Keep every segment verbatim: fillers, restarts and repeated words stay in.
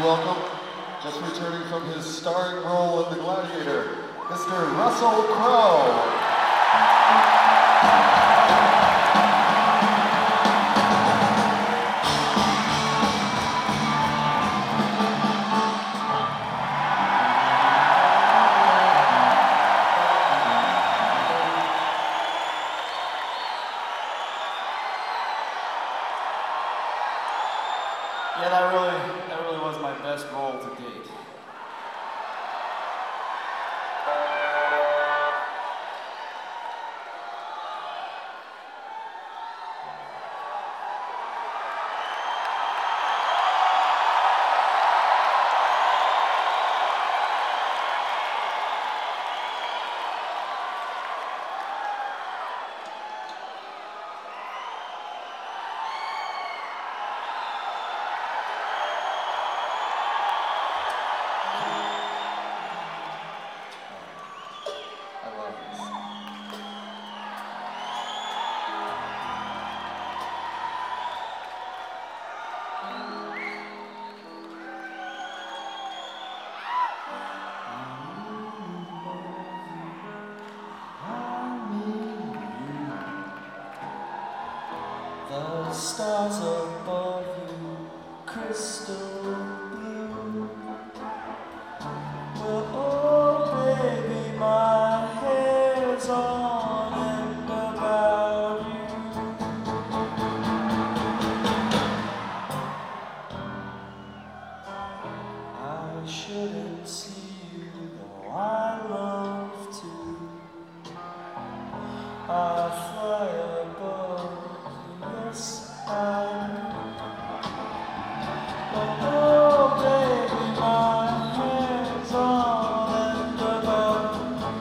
welcome, just returning from his starring role in The Gladiator, Mister Russell Crowe. Yeah, that really, that really was my best role to date. The stars above you, crystal blue. Well, oh baby, my hair's on and about you. I shouldn't see you, though I love to. I fly above. Yes, I do. But oh, baby, my hair's on and about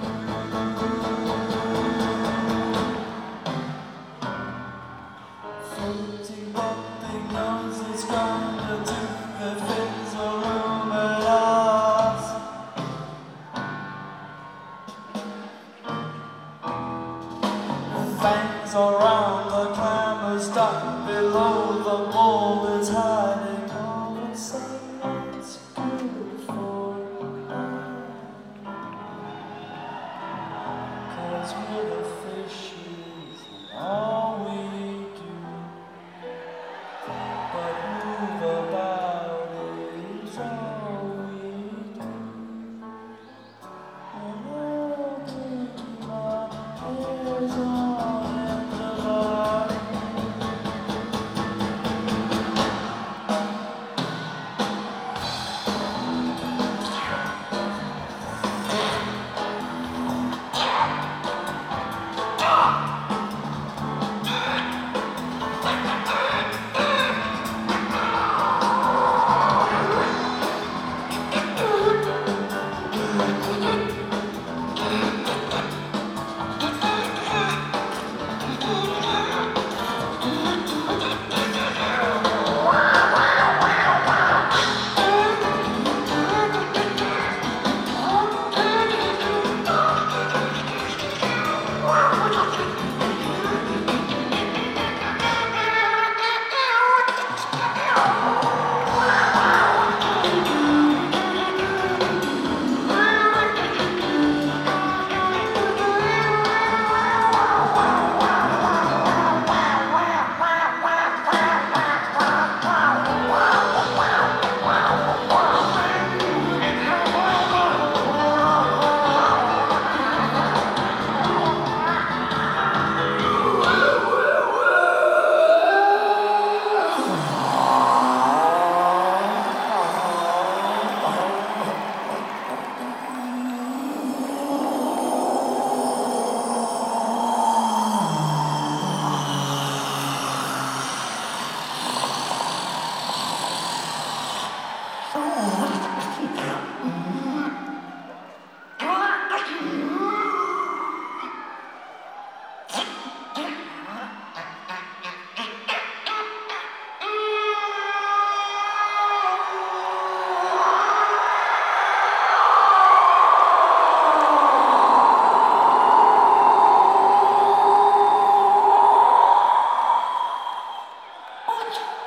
you. Floating bumping noses gonna do the things illuminate. The fangs around the clamor's dock below the wall is hiding all the sun that's good for us. Cause we're the fishes and all we do, but move about is all we do. And I'll take my hair's on and about you. What?